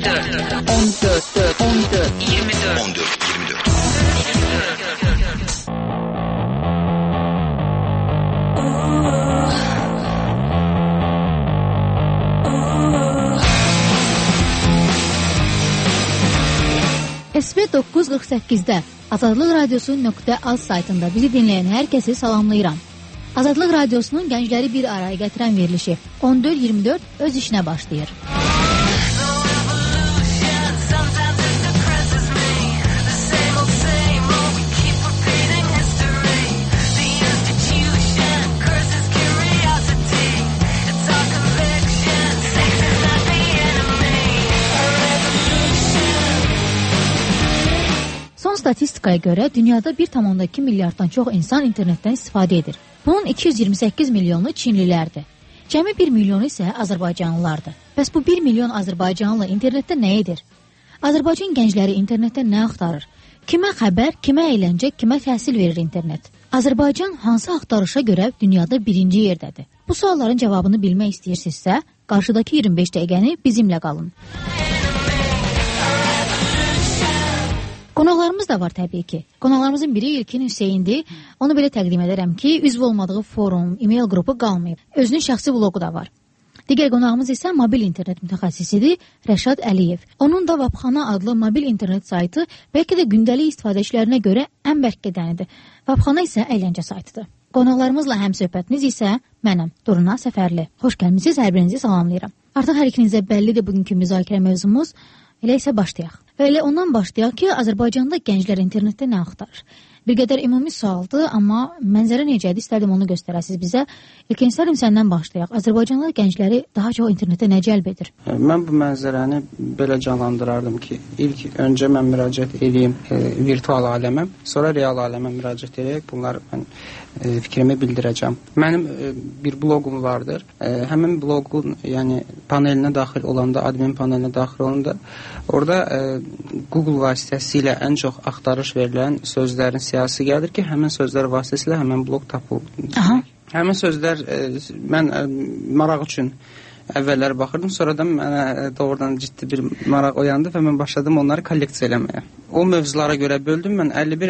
SV948-də Azadlıq Radiosu.az saytında bizi dinləyən hər kəsi salamlayıram. Azadlıq Radiosunun gəncləri bir araya gətirən verilişi 14-24 öz işinə başlayır. Statistikaya görə dünyada 1,2 milyarddan çox insan internetdən istifadə edir. Bunun 228 milyonu Çinlilərdir. Cəmi 1 milyonu isə Azərbaycanlılardır. Bəs bu 1 milyon Azərbaycanlı internetdə nə edir? Azərbaycan gəncləri internetdə nə axtarır? Kimə xəbər, kimə əyləncə, kimə təhsil verir internet? Azərbaycan hansı axtarışa görə dünyada birinci yerdədir? Bu sualların cavabını bilmək istəyirsinizsə, qarşıdakı 25 dəqiqəni bizimlə qalın. Qonaqlarımız da var təbii ki. Qonaqlarımızın biri İlkin Hüseyndir. Onu belə təqdim edərəm ki, üzv olmadığı forum, e-mail qrupu qalmayıb. Özünün şəxsi bloqu da var. Digər qonağımız isə mobil internet mütəxəssisidir, Rəşad Əliyev. Onun da Vapxana adlı mobil internet saytı bəlkə də gündəlik istifadəçilərinə görə ən bərk gedənidir. Vapxana isə əyləncə saytıdır. Qonaqlarımızla həmsöhbətiniz isə mənəm, Durna Səfərli. Xoş gəlmisiniz, hər birinizi salamlayıram. Artıq hər ikinizə bəllidir bugünkü müzakirə mövzumuz. Elə isə başlayaq. Elə ondan başlayaq ki, Azərbaycanda gənclər internetdə nə axtarır? Bir qədər ümumi sualdır, amma mənzərə necədir, istərdim onu göstərəsiniz bizə. İlkin istərdim səndən başlayaq. Azərbaycanlı gəncləri daha çox internetdə nə cəlb edir? Mən bu mənzərəni belə canlandırardım ki, öncə mən müraciət edeyim virtual aləmə, sonra real aləmə müraciət edərək bunlar mən fikrimi bildirəcəm. Mənim bir bloqum vardır. Həmin bloqun panelinə daxil olanda, admin panelinə daxil olanda, orada Google vasitəsilə ən çox axtarış verilən sözlərin siyasi gəlir ki, həmin sözlər vasitəsilə həmin bloq tapılır. Həmin sözlər mən maraq üçün əvvəllər baxırdım, sonradan mənə doğrudan ciddi bir maraq oyandı və mən başladım onları kolleksiya eləməyə. O mövzulara görə böldüm, mən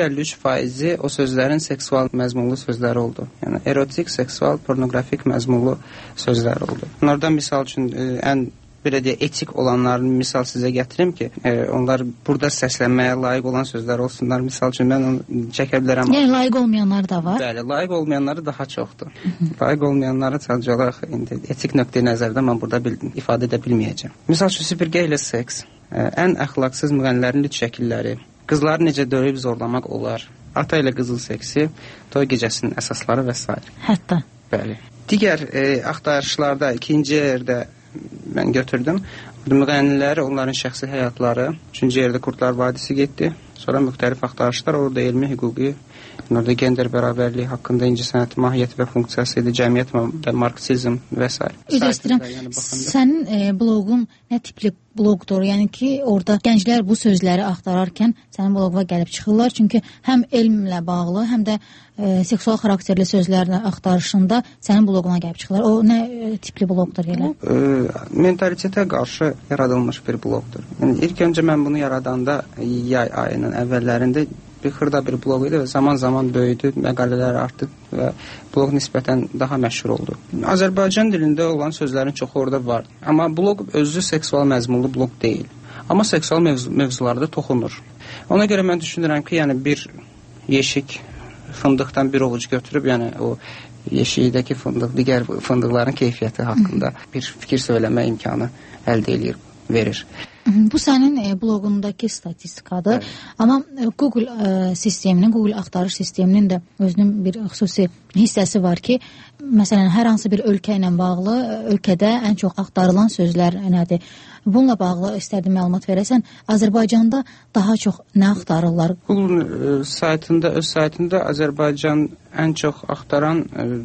51-53% o sözlərin seksual məzmunlu sözləri oldu. Yəni erotik, seksual, pornografik məzmunlu sözlər oldu. Bunlardan misal üçün ən belə deyə etik olanlarını misal sizə gətirim ki, onlar burada səslənməyə layiq olan sözlər olsunlar. Misal üçün mən onu çəkə bilərəm. Yəni layiq olmayanlar da var? Bəli, layiq olmayanları daha çoxdur. Layiq olmayanları sadəcə indi etik nöqteyi nəzərdən mən burada ifadə edə bilməyəcəm. Misal üçün süpürgə ilə seks, ən əxlaqsız müğənnilərin lüt şəkilləri, qızları necə döyüb zorlamaq olar, ata ilə qızıl seksi, toy gecəsinin əsasları və s. Hətta. Bəli. Digər axtarışlarda ikinci yerdə mən götürdüm. Müğənniləri, onların şəxsi həyatları. Üçüncü yerdə Kurdlar Vadisi getdi. Sonra müxtəlif axtarışlar, orada elmi, hüquqi, orada gender bərabərliyi haqqında incəsənət mahiyyəti və funksiyası idi, cəmiyyət və marksizm və s. Üzr istəyirəm, sənin bloqun nə tipli bloqdur? Yəni ki, orada gənclər bu sözləri axtararkən sənin bloquna gəlib çıxırlar. Çünki həm elmlə bağlı, həm də seksual xarakterli sözlərlə axtarışında sənin bloquna gəlib çıxırlar. O nə tipli bloqdur elə? Mentalitetə qarşı yaradılmış bir bloqdur. Yəni, ilk öncə mən bunu yaradanda yay ayının əvvəllərində bir xırda bir bloq idi və zaman-zaman böyüdü, məqalələr artdı və bloq nisbətən daha məşhur oldu. Azərbaycan dilində olan sözlərin çoxu orada var. Amma bloq özü seksual məzmunlu bloq deyil. Amma seksual mövzularda toxunur. Ona görə mən düşünürəm ki, yəni bir yeşik fındıqdan bir ovuc götürüb, yəni o yeşikdəki fındıq, digər fındıqların keyfiyyəti haqqında bir fikir söyləmə imkanı əldə edir, verir. Bu sənin bloqundakı statistikadır. Amma Google sisteminin, Google axtarış sisteminin də özünün bir xüsusi hissəsi var ki, məsələn, hər hansı bir ölkə ilə bağlı ölkədə ən çox axtarılan sözlər nədir? Bununla bağlı istərdim məlumat verəsən. Azərbaycanda daha çox nə axtarırlar? Google saytında, öz saytında Azərbaycan ən çox axtaran,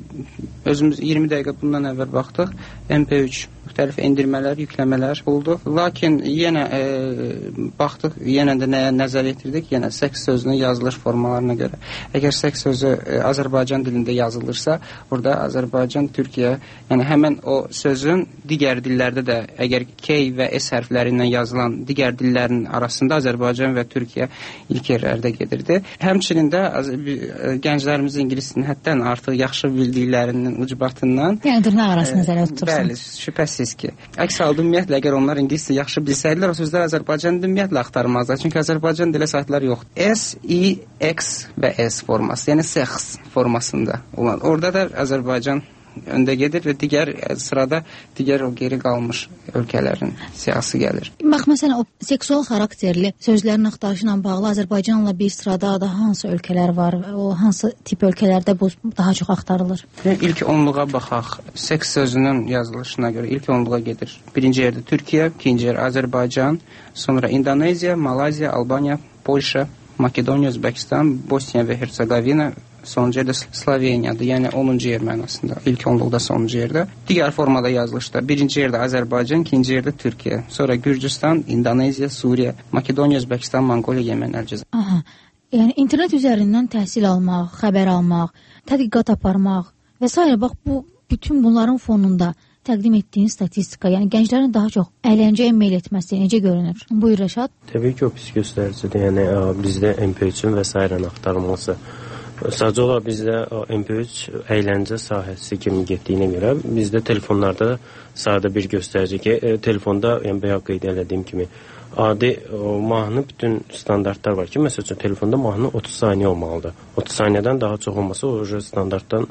özümüz 20 dəqiqə bundan əvvəl baxdıq, MP3 müxtəlif endirmələr, yükləmələr oldu. Lakin yenə baxdıq, yenə də nəyə nəzər yetirdik? Yenə seks sözünün yazılış formalarına görə. Əgər seks sözü Azərbaycan dilində yazılırsa, burada Azərbaycan, Türkiyə, yəni həmən o sözün digər dillərdə də əgər K və S hərfləri ilə yazılan digər dillərin arasında Azərbaycan və Türkiyə ilk yerlərdə gedirdi. Həmçinin də gənclərimiz ingilisini həddən artıq yaxşı bildiklərinin ucbatından, yəni dırnaq arasında nəzərdə tutursun. Bəli, şübhəsiz ki. Əks halda ümumiyyətlə əgər onlar ingiliscə yaxşı bilsəydilər, o sözlər Azərbaycanda ümumiyyətlə axtarmazlar. Çünki Azərbaycan dilə saytları yoxdur. S, I, X və S forması, yəni sex formasında olan. Orada da Azərbaycan öndə gedir və digər sırada digər o geri qalmış ölkələrin siyasi gəlir. Bax, məsələn, o seksual xarakterli sözlərin axtarışı ilə bağlı Azərbaycanla bir sırada da hansı ölkələr var? O hansı tip ölkələrdə bu daha çox axtarılır? İlk onluğa baxaq. Seks sözünün yazılışına görə ilk onluğa gedir. Birinci yerdə Türkiyə, ikinci yer Azərbaycan, sonra İndoneziya, Malayziya, Albaniya, Polşa, Makedoniya, Özbəkistan, Bosniya və Hersegovina, sonuncu yerdə Sloveniyadır. Yəni 10-cu yer mənasında. İlk onluqda sonuncu yerdə. Digər formada yazılışda birinci yerdə Azərbaycan, ikinci yerdə Türkiyə. Sonra Gürcüstan, İndoneziya, Suriya, Makedoniya, Özbəkistan, Monqoliya, Yemen, Əlcəzair. Aha. Yəni internet üzərindən təhsil almaq, xəbər almaq, tədqiqat aparmaq və s. bax bu bütün bunların fonunda təqdim etdiyin statistika, yəni gənclərin daha çox əyləncəyə meyl etməsi necə görünür? Buyur Rəşad. Təbii ki, o pis göstəricidir. Yəni bizdə MP3-ün və s. axtarılması. Sadəcə olaraq bizdə MP3 əyləncə sahəsi kimi getdiyinə görə bizdə telefonlarda sadə bir göstərici ki, telefonda, yəni bayaq qeyd etdiyim kimi adi mahnı bütün standartlar var ki, məsəl üçün telefonda mahnı 30 saniyə olmalıdır. 30 saniyədən daha çox olmasa o standartdan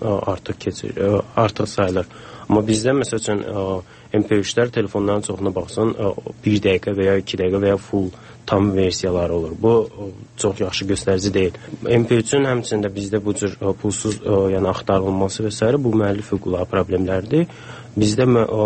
artıq sayılır. Amma bizdə məsəl üçün MP3-lər telefonların çoxuna baxsan 1 dəqiqə və ya 2 dəqiqə və ya full tam versiyaları olur. Bu çox yaxşı göstərici deyil. MP3-ün həmçində bizdə bu cür pulsuz yəni axtarılması və s. bu müəllif hüquqları problemlərdir. Bizdə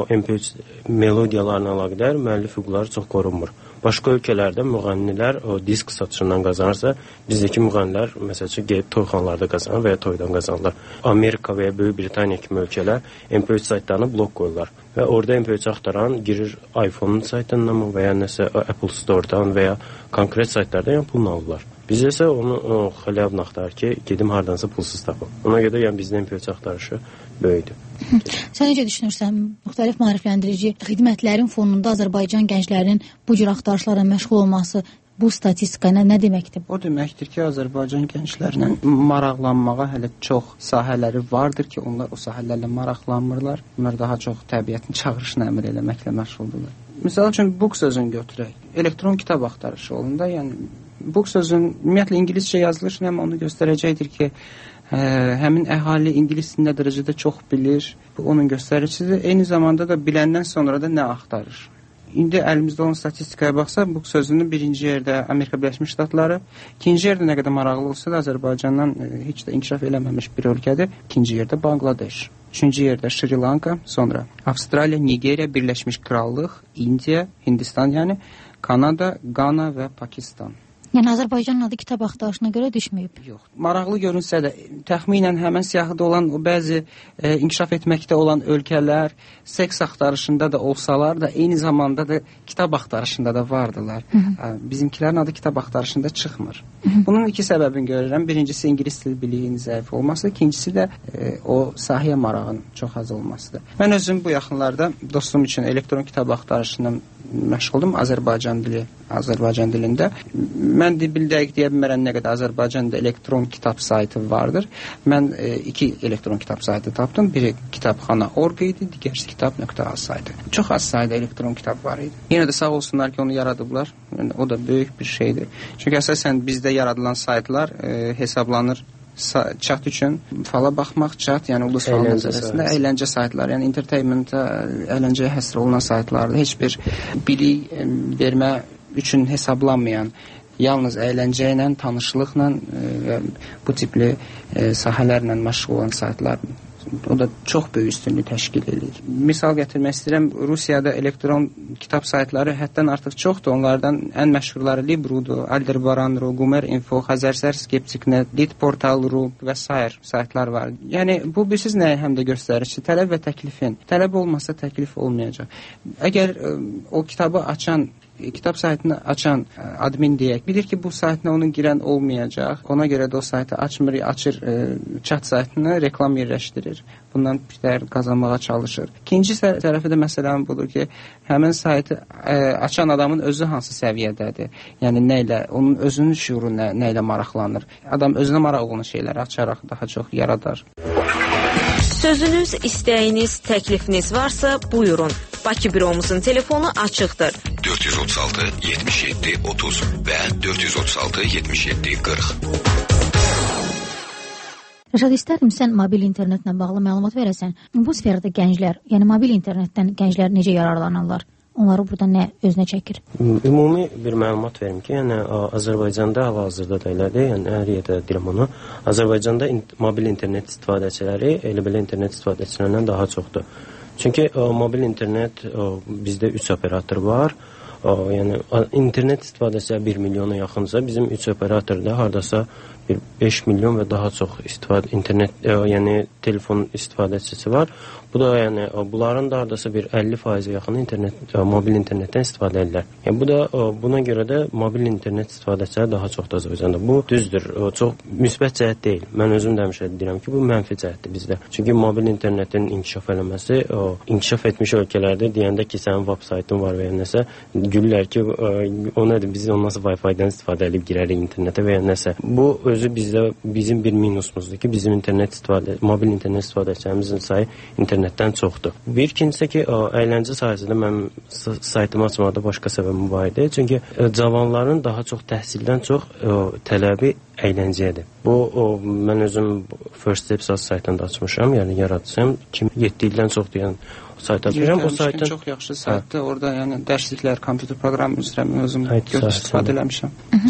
MP3 melodiyalarına əlaqədar müəllif hüquqları çox qorunmur. Başqa ölkələrdə müğənnilər o disk satışından qazanırsa, bizdəki müğənnilər məsəl üçün gedib toyxanalarda qazanır və ya toydan qazanırlar. Amerika və ya Böyük Britaniya kimi ölkələr MP3 saytlarını blok qoyurlar və orada MP3 axtaran girir iPhone-un saytından və ya nəsə Apple Store-dan və ya konkret saytlardan yəni pulunu alırlar. Bizdə isə onu xəliyabın axtarır ki, gedim hardansa pulsuz tapım. Ona görə yəni bizdə MP3 axtarışı böyükdür. Sən necə düşünürsən, müxtəlif maarifləndirici xidmətlərin fonunda Azərbaycan gənclərinin bu cür axtarışlara məşğul olması bu statistika nə deməkdir? O deməkdir ki, Azərbaycan gənclərinin maraqlanmağa hələ çox sahələri vardır ki, onlar o sahələrlə maraqlanmırlar. Onlar daha çox təbiətin çağırışını əməl eləməklə məşğuldurlar. Məsəl üçün book sözünü götürək. Elektron kitab axtarışı olanda, yəni book sözün ümumiyyətlə ingiliscə yazılışı həm onu göstərəcəkdir ki, həmin əhali ingilis nə dərəcədə çox bilir. Bu onun göstəricisidir. Eyni zamanda da biləndən sonra da nə axtarır. İndi əlimizdə olan statistikaya baxsa, bu sözünün birinci yerdə Amerika Birləşmiş Ştatları, ikinci yerdə nə qədər maraqlı olsa da Azərbaycandan heç də inkişaf eləməmiş bir ölkədir. İkinci yerdə Bangladeş, üçüncü yerdə Şri Lanka, sonra Avstraliya, Nigeriya, Birləşmiş Krallıq, İndiya, Hindistan, yəni Kanada, Qana və Pakistan. Yəni Azərbaycanın adı kitab axtarışına görə düşməyib. Yox. Maraqlı görünsə də təxminən həmin siyahıda olan o bəzi inkişaf etməkdə olan ölkələr seks axtarışında da olsalar da eyni zamanda da kitab axtarışında da vardılar. Bizimkilərin adı kitab axtarışında çıxmır. Bunun iki səbəbini görürəm. Birincisi ingilis dil biliyinin zəif olması, ikincisi də o sahəyə marağın çox az olmasıdır. Mən özüm bu yaxınlarda dostum üçün elektron kitab axtarışından məşğuldum Azərbaycan dilində. Mən bil dəqiq deyə bilmərəm nə qədər Azərbaycanda elektron kitab saytı vardır. Mən iki elektron kitab saytı tapdım. Biri kitabxana.org idi, digərisi kitab.az saytı. Çox az sayda elektron kitab var idi. Yenə də sağ olsunlar ki, onu yaradıblar. Yəni, o da böyük bir şeydir. Çünki əsasən bizdə yaradılan saytlar hesablanır chat üçün. Fala baxmaq chat, yəni ulduz fal nəzərəsində əyləncə saytları, yəni entertainment-a, əyləncəyə həsr olunan saytlardır. Heç bir bilik vermə üçün hesablanmayan, yalnız əyləncə ilə, tanışlıqla və bu tipli sahələrlə məşğul olan saytlar. O da çox böyük üstünlük təşkil edir. Misal gətirmək istəyirəm, Rusiyada elektron kitab saytları həddən artıq çoxdur. Onlardan ən məşhurları Libru-dur, Aldebaran.ru, Gumer.info, Xəzərsər, Skeptik.net, Lit.portal.ru və s. saytlar var. Yəni, bu bilirsiniz nəyə həm də göstərir? Tələb və təklifin. Tələb olmasa təklif olmayacaq. Əgər o kitabı açan kitab saytını açan admin deyək, bilir ki, bu saytına onun girən olmayacaq. Ona görə də o saytı açır chat saytını reklam yerləşdirir. Bundan bir dəyər qazanmağa çalışır. İkinci tərəfi də məsələn budur ki, həmin saytı açan adamın özü hansı səviyyədədir? Yəni nə ilə, onun özünün şüuru nə ilə maraqlanır? Adam özünə maraq olan şeyləri açaraq daha çox yaradar. Sözünüz, istəyiniz, təklifiniz varsa buyurun. Bakı büromuzun telefonu açıqdır. 436 77 30 və 436 77 40. Rəşad, istərdim sən mobil internetlə bağlı məlumat verəsən. Bu sferdə gənclər, yəni mobil internetdən gənclər necə yararlanırlar? Onları burada nə özünə çəkir? Ümumi bir məlumat verim ki, yəni Azərbaycanda hal-hazırda da elədir, yəni hər yerdə deyirəm onu. Azərbaycanda mobil internet istifadəçiləri elə belə internet istifadəçilərindən daha çoxdur. Çünki mobil internet bizdə 3 operator var. Yəni internet istifadəçiləri 1 milyona yaxınsa, bizim 3 operatorda hardasa 5 milyon və daha çox internet, yəni telefon istifadəçisi var. Bu da yəni bunların da hardasa bir 50% yaxın mobil internetdən istifadə edirlər. Yəni bu da buna görə də mobil internet istifadəçiləri daha çoxdur Azərbaycanda. Bu düzdür, çox müsbət cəhət deyil. Mən özüm də həmişə deyirəm ki, bu mənfi cəhətdir bizdə. Çünki mobil internetin inkişaf eləməsi inkişaf etmiş ölkələrdə deyəndə ki, sənin web saytın var və ya nəsə, gülürlər ki, o nədir, biz ondan sonra Wi-Fi-dən istifadə edib girərik internetə və ya nəsə. Bu özü bizim bir minusumuzdur ki, bizim mobil internet istifadəçilərimizin sayı internetdən çoxdur. Bir ikincisi ki, əyləncə sahəsində mən saytımı açmaqda başqa səbəbim var idi. Çünki cavanların daha çox təhsildən çox tələbi əyləncədir. Bu mən özüm First Steps saytında açmışam, yəni yaradıcıyam. 7 ildən çoxdur, yəni sayt açmışam. O saytın çox yaxşı saytdır. Orada yəni dərsliklər, kompüter proqram üzrə özüm istifadə eləmişəm.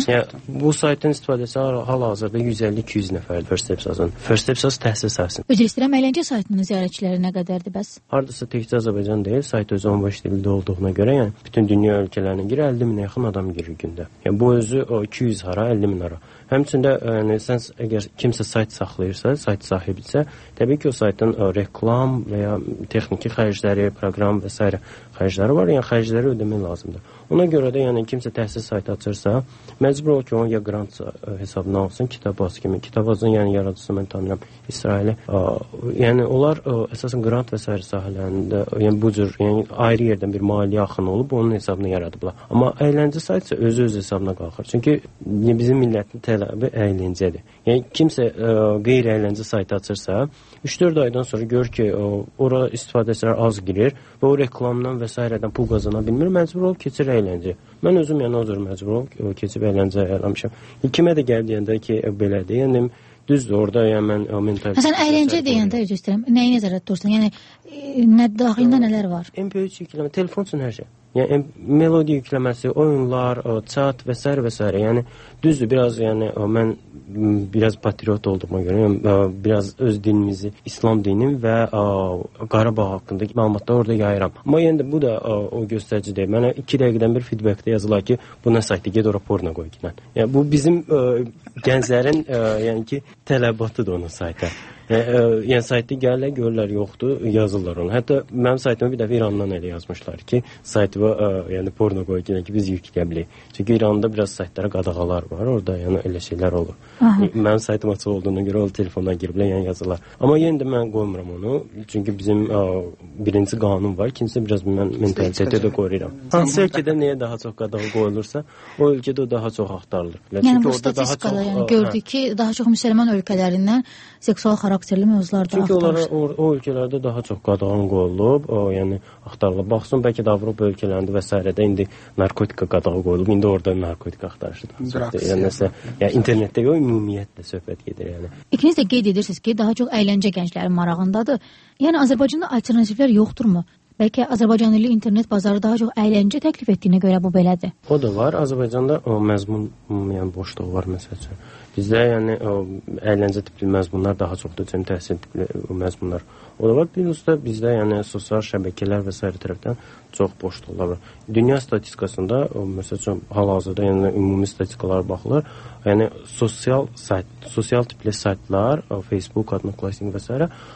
Bu saytın istifadəçisi hal-hazırda 150-200 nəfərdir First Steps-ın. First Steps təhsil sahəsində. Üzr istəyirəm, əyləncə saytının ziyarətçiləri nə qədərdir bəs? Hardasa təkcə Azərbaycan deyil, sayt özü 15 dildə olduğuna görə, yəni bütün dünya ölkələrinə girir, 50 minə yaxın adam girir gündə. Yəni bu özü 200 hara, 50 min hara. Həmçində yəni sən əgər kimsə sayt saxlayırsa, sayt sahibidirsə, təbii ki, o saytın reklam və ya texniki xərcləri, proqram və s. xərcləri var, yəni xərcləri ödəmək lazımdır. Ona görə də yəni kimsə təhsil saytı açırsa, məcbur olur ki, onu ya grant hesabına alsın, Kitabaz kimi. Kitabazın yəni yaradıcısı mən tanıyıram İsraili. Yəni onlar əsasən grant və s. sahələrində, yəni bu cür yəni ayrı yerdən bir maliyyə axını olub onun hesabına yaradıblar. Amma əyləncə sayt isə öz hesabına qalxır. Çünki bizim millətin tələbi əyləncədir. Yəni kimsə qeyri-əyləncə saytı açırsa, 3-4 aydan sonra görür ki, ora istifadəçilər az girir və o reklamdan və s.dən pul qazana bilmir, məcbur olub keçir əyləncə. Mən özüm yəni o cür məcbur olub keçib əyləncə eləmişəm. Kimə də gəl deyəndə ki, belədir. Yəni düzdür, orada yəni mən mentalitet. Sən əyləncə deyəndə üzr istəyirəm. Nəyi nəzərdə tutursan? Yəni daxilində nələr var? MP3 yükləmə, telefon üçün hər şey. Yəni melodiya yükləməsi, oyunlar, chat və s. və s. Yəni düzdür, biraz yəni mən biraz patriot olduğuma görə, yəni, biraz öz dinimizi, İslam dinim və Qarabağ haqqında məlumatlar orada yayıram. Amma yəni də bu da o göstərici deyil. Mənə 2 dəqiqədən bir feedbackdə yazılar ki, bu nə saytdır, get ora porno qoy ki. Yəni bu bizim gənclərin yəni ki tələbatıdır onun saytı. Yəni saytda gəlirlər, görürlər yoxdur, yazırlar onu. Hətta mənim saytıma bir dəfə İrandan elə yazmışlar ki, saytıma yəni porno qoyun ki, biz yükləyə bilərik. Çünki İranda biraz saytlara qadağalar var, orada yəni elə şeylər olur. Mənim saytım açıq olduğuna görə o telefondan giriblər, yəni yazırlar. Amma yenə də mən qoymuram onu, çünki bizim birinci qanun var, ikincisi biraz mən mentaliteti də qoruyuram. Hansı ölkədə nəyə daha çox qadağa qoyulursa, o ölkədə o daha çox axtarılır. Yəni bu statistikada yəni gördük ki, daha çox müsəlman ölkələrindən seksual xarakterli mövzular da axtarılır. Çünki onlara o ölkələrdə daha çox qadağan qoyulub, yəni axtarılıb. Baxsın, bəlkə də Avropa ölkələrində və s. indi narkotika qadağa qoyulub, indi orada narkotika axtarışıdır. Yəni nəsə, yəni internetdə yox, ümumiyyətlə söhbət gedir yəni. İkiniz də qeyd edirsiniz ki, daha çox əyləncə gənclərin marağındadır. Yəni Azərbaycanda alternativlər yoxdurmu? Bəlkə Azərbaycan illi internet bazarı daha çox əyləncə təklif etdiyinə görə bu belədir. O da var. Azərbaycanda o məzmun yəni boşluq var məsələn. Bizdə yəni əyləncə tipli məzmunlar daha çoxdur, yəni təhsil tipli məzmunlar. O da var. Birusda bizdə yəni sosial şəbəkələr və s. tərəfdən çox boşluqlar var. Dünya statistikasında məsələn hal-hazırda yəni ümumi statistikalara baxılır. Yəni sosial tipli saytlar, Facebook, Adnoklassik və s.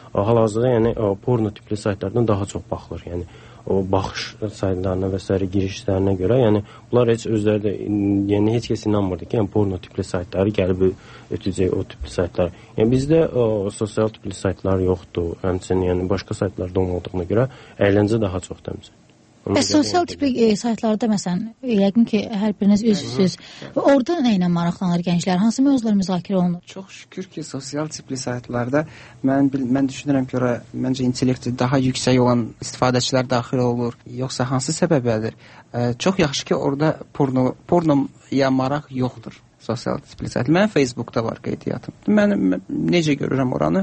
hal-hazırda yəni porno tipli saytlardan daha çox baxılır. Yəni o baxış saytlarına və s. girişlərinə görə, yəni bunlar heç özləri də, yəni heç kəs inanmırdı ki, yəni porno tipli saytları gəlib ötəcək o tipli saytlar. Yəni bizdə sosial tipli saytlar yoxdur, həmçinin yəni başqa saytlarda olmadığına görə əyləncə daha çoxdur həmçinin. Sosial tipli saytlarda məsələn, yəqin ki, hər biriniz üzvsüz. Orada nə ilə maraqlanır gənclər? Hansı mövzular müzakirə olunur? Çox şükür ki, sosial tipli saytlarda mən düşünürəm ki, ora məncə intellekti daha yüksək olan istifadəçilər daxil olur. Yoxsa hansı səbəbədir? Çox yaxşı ki, orada pornoya maraq yoxdur. Sosial tipli saytlar. Mənim Facebookda var qeydiyyatım. Mən necə görürəm oranı?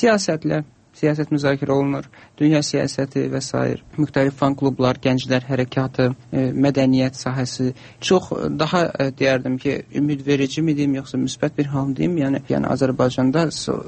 Siyasət müzakirə olunur, dünya siyasəti və s. müxtəlif fan klublar, gənclər hərəkatı, mədəniyyət sahəsi çox daha deyərdim ki, ümidverici mi deyim, yoxsa müsbət bir hal deyim, yəni Azərbaycanda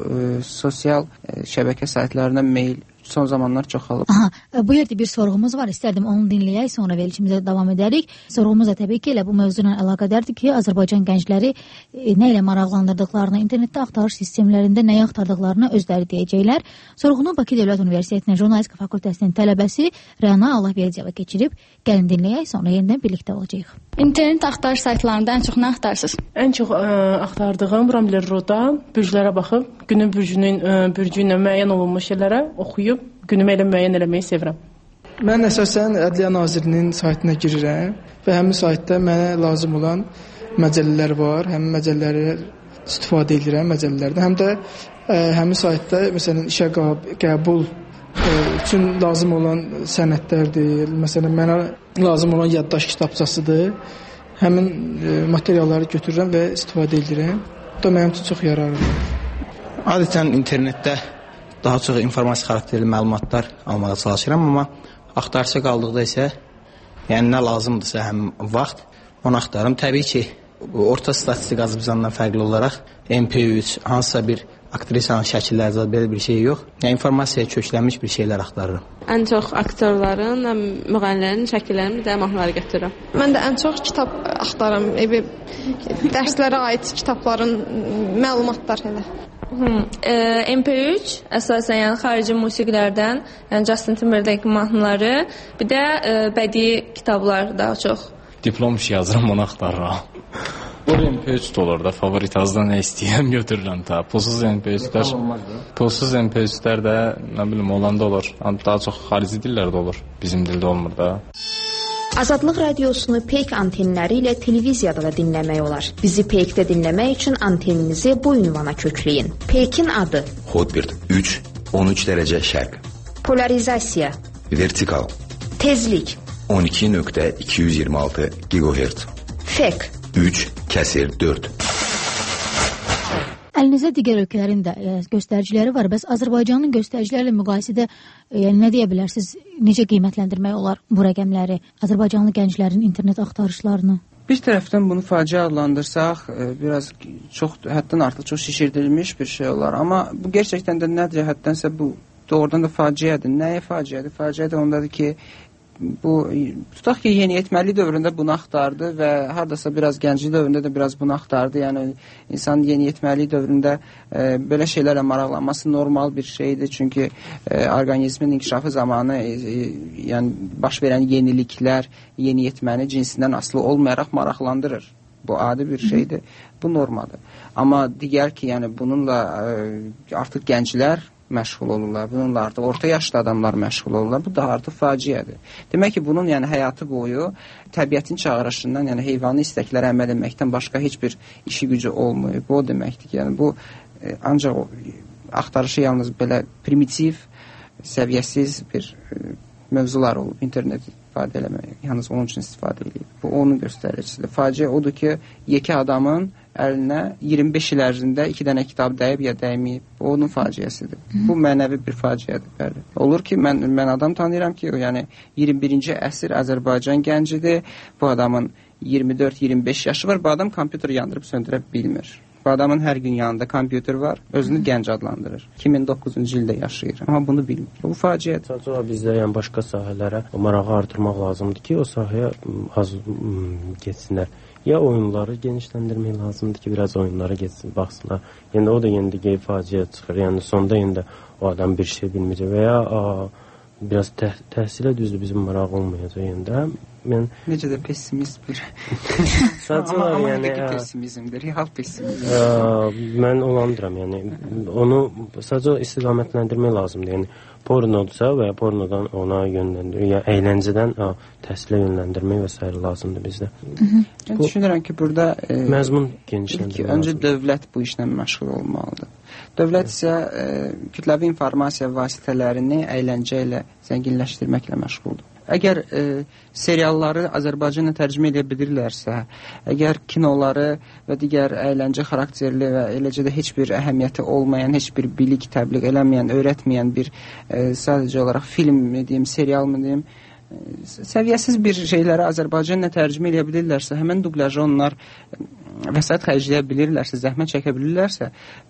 sosial şəbəkə saytlarına meyil son zamanlar çoxalıb. Bu yerdə bir sorğumuz var, istərdim onu dinləyək, sonra verilişimizə davam edərik. Sorğumuz da təbii ki, elə bu mövzuyla əlaqədardır ki, Azərbaycan gəncləri nə ilə maraqlandırdıqlarını, internetdə axtarış sistemlərində nəyi axtardıqlarını özləri deyəcəklər. Sorğunu Bakı Dövlət Universitetinin Jurnalistika Fakültəsinin tələbəsi Rəna Allahverdiyeva keçirib. Gəlin dinləyək, sonra yenidən birlikdə olacağıq. İnternet axtarış saytlarında ən çox nə axtarırsınız? Ən çox axtardığım Ramler.ru-da bürclərə baxıb, günün bürcü ilə müəyyən olunmuş yerlərə oxuyub, günümü elə müəyyən eləməyi sevirəm. Mən əsasən Ədliyyə Nazirinin saytına girirəm və həmin saytda mənə lazım olan məcəllələr var. Həmin məcəlləri istifadə edirəm məcəllələrdən. Həm də həmin saytda məsələn işə qəbul üçün lazım olan sənədlərdir. Məsələn mənə lazım olan yaddaş kitabçasıdır. Həmin materialları götürürəm və istifadə edirəm. Bu da mənim üçün çox yararlıdır. Adətən internetdə daha çox informasiya xarakterli məlumatlar almağa çalışıram, amma axtarışa qaldıqda isə yəni nə lazımdırsa həmin vaxt onu axtarım. Təbii ki, orta statistik Azərbaycandan fərqli olaraq MP3, hansısa bir aktrisanın şəkilləri, belə bir şey yox. Yəni informasiyaya köklənmiş bir şeylər axtarıram. Ən çox aktyorların, müğənnilərin şəkillərini də mahnıları götürürəm. Mən də ən çox kitab axtarıram. Dərslərə aid kitabların məlumatlar elə. MP3 əsasən yəni xarici musiqilərdən, yəni Justin Timberlake mahnıları, bir də bədii kitablar daha çox. Diplom iş yazıram, onu axtarıram. Bu MP3 olur da, favorit azdan nə istəyirəm götürürəm ta. Pulsuz MP3'lər də nə bilim olanda olur. Daha çox xarici dillərdə olur, bizim dildə olmur da. Azadlıq radiosunu Peyk antenləri ilə televiziyada da dinləmək olar. Bizi Peykdə dinləmək üçün anteninizi bu ünvana kökləyin. Peykin adı: Hotbird 3, 13 dərəcə şərq. Polarizasiya: Vertikal. Tezlik: 12.226 GHz. Fek: 3, kəsir 4. Əlinizdə digər ölkələrin də göstəriciləri var. Bəs Azərbaycanın göstəricilərlə müqayisədə nə deyə bilərsiniz? Necə qiymətləndirmək olar bu rəqəmləri? Azərbaycanlı gənclərin internet axtarışlarını? Bir tərəfdən bunu faciə adlandırsaq, biraz həddən artıq çox şişirdilmiş bir şey olar. Amma bu gerçəkdən də nədir? Həddənsə bu doğrudan da faciədir. Nəyə faciədir? Faciə də ondadır ki, tutaq ki, yeniyetməli dövründə bunu axtardı və hardasa biraz gənclik dövründə də biraz bunu axtardı. Yəni, insan yeniyetməli dövründə belə şeylərlə maraqlanması normal bir şeydir. Çünki orqanizmin inkişafı zamanı baş verən yeniliklər yeniyetməni cinsindən asılı olmayaraq maraqlandırır. Bu adi bir şeydir. Bu normadır. Amma digər ki, yəni bununla artıq gənclər məşğul olurlar. Bununla artıq orta yaşlı adamlar məşğul olurlar. Bu da artıq faciədir. Demək ki, bunun həyatı boyu təbiətin çağırışından, heyvani istəklərə əməl etməkdən başqa heç bir işi gücü olmuyor. Bu o deməkdir ki, bu ancaq axtarışı yalnız belə primitiv, səviyyəsiz bir mövzular olub. İnternet istifadə eləmək, yalnız onun üçün istifadə edir. Bu onun göstəricisidir. Faciə odur ki, yekə adamın əlinə 25 il ərzində 2 dənə kitab dəyib ya dəyməyib. Bu onun faciəsidir. Bu mənəvi bir faciədir. Bəli. Olur ki, mən adam tanıyıram ki, 21-ci əsr Azərbaycan gəncidir. Bu adamın 24-25 yaşı var. Bu adam kompüter yandırıb söndürə bilmir. Bu adamın hər gün yanında kompüter var. Özünü gənc adlandırır. 2009-cu ildə yaşayır. Amma bunu bilmir. Bu faciədir. Sadəcə bizdə başqa sahələrə marağı artırmaq lazımdır ki, o sahəyə az getsinlər. ya oyunları genişləndirmək lazımdır ki, biraz oyunlara getsin, baxsınlar. Yəni o da yenə faciə çıxır. Yəni sonda yenə o adam bir şey bilməyəcək və ya biraz təhsilə düzdür bizim maraq olmayacaq yenə. Mən necə də pessimist bir. Sadəcə yəni pessimizmdir, real pessimizm. Mən olandıram, yəni onu sadəcə istiqamətləndirmək lazımdır. Yəni pornodursa və ya pornodan ona yönləndirir, ya əyləncədən təhsilə yönləndirmək və s. lazımdır bizdə. Mən düşünürəm ki, burada məzmun genişləndirmək lazımdır. Öncə dövlət bu işlə məşğul olmalıdır. Dövlət isə kütləvi informasiya vasitələrini əyləncə ilə zənginləşdirməklə məşğuldur. Əgər serialları Azərbaycanla tərcümə edə bilirlərsə, əgər kinoları və digər əyləncə xarakterli və eləcə də heç bir əhəmiyyəti olmayan, heç bir bilik təbliğ eləməyən, öyrətməyən bir sadəcə olaraq film mi deyim, serial mı deyim, səviyyəsiz bir şeyləri Azərbaycanla tərcümə edə bilirlərsə, həmən dublyajı onlar vəsait xərcləyə bilirlərsə, zəhmət çəkə bilirlərsə,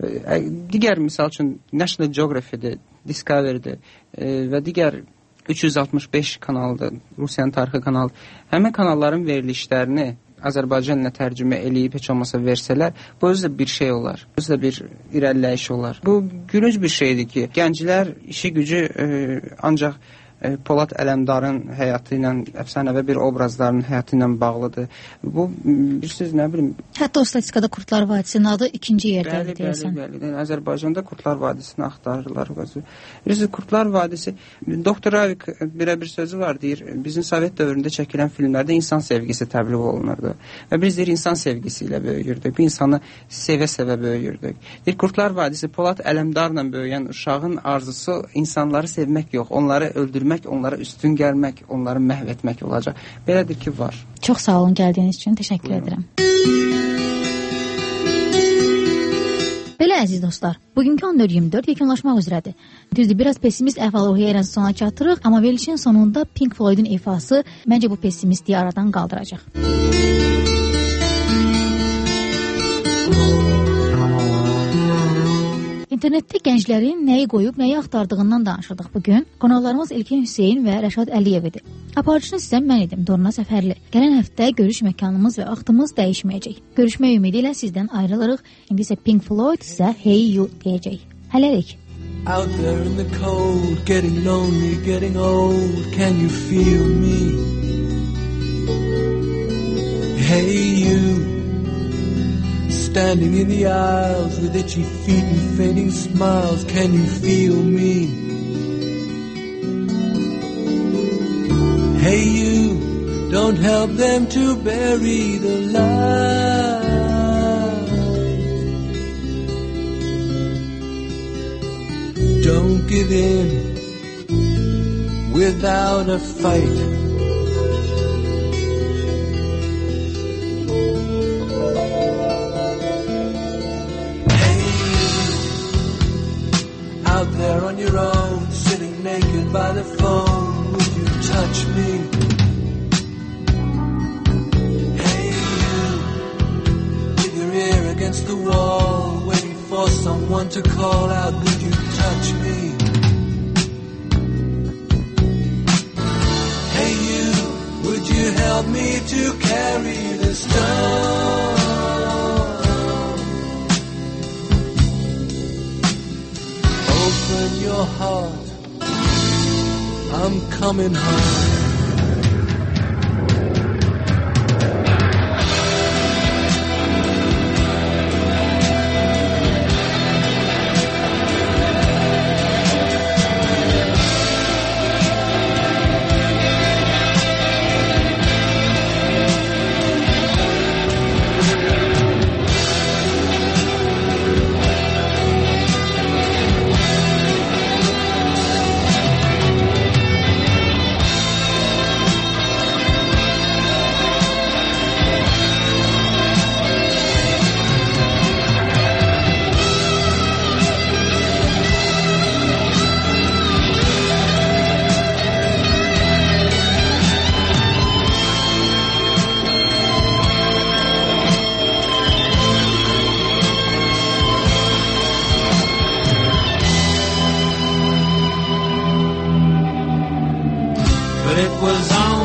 digər misal üçün National Geography-dir, Discovery-dir və digər 365 kanaldır, Rusiyanın tarixi kanalı. Həmin kanalların verilişlərini Azərbaycanla tərcümə eləyib heç olmasa versələr, bu özü də bir şey olar. Özü də bir irəliləyiş olar. Bu gülünc bir şeydir ki, gənclər işi gücü ancaq Polad Ələmdarın həyatı ilə, əfsanəvi bir obrazlarının həyatı ilə bağlıdır. Bu, bilirsiniz, nə bilim... Hətta o statistikada Kurtlar Vadisi'nin adı ikinci yerdədir deyəsən. Bəli. Azərbaycanda Kurtlar Vadisi'ni axtarırlar. Bilirsiniz, Kurtlar Vadisi, Doktor Ravik bir sözü var, deyir, bizim Sovet dövründə çəkilən filmlərdə insan sevgisi təbliğ olunurdu. Və biz deyir, insan sevgisi ilə böyüyürdük. Bir insanı sevə-sevə böyüyürdük. Deyir, Kurtlar Vadisi, Polad Ələmdarla böyüyən uşağın arzusu insanları sevmək yox, onları öldürmək, onlara üstün gəlmək, onları məhv etmək olacaq. Belədir ki, var. Çox sağ olun gəldiyiniz üçün, təşəkkür edirəm. Belə əziz dostlar, bugünkü 14-24 yekunlaşmaq üzrədir. Düzdür, biraz pessimist əhval-ruhiyyə ilə sona çatırıq, amma verilişin sonunda Pink Floyd'un ifası məncə bu pessimistliyi aradan qaldıracaq. İnternetdə gənclərin nəyi qoyub, nəyi axtardığından danışırdıq bugün. Qonaqlarımız İlkin Hüseyin və Rəşad Əliyev idi. Aparıcını sizə mən idim, Dorna Səfərli. Gələn həftə görüş məkanımız və vaxtımız dəyişməyəcək. Görüşmək ümidi ilə sizdən ayrılırıq. İndi isə Pink Floyd sizə Hey You deyəcək. Hələlik. Out there in the cold, getting lonely, getting old, can you feel me? Hey you. Standing in the aisles with itchy feet and fading smiles, can you feel me? Hey you, don't help them to bury the light. Don't give in without a fight. Out there on your own, sitting naked by the phone, would you touch me? Hey you, with your ear against the wall, waiting for someone to call out, would you touch me? Hey you, would you help me to carry the stone? Open your heart, I'm coming home. But it was on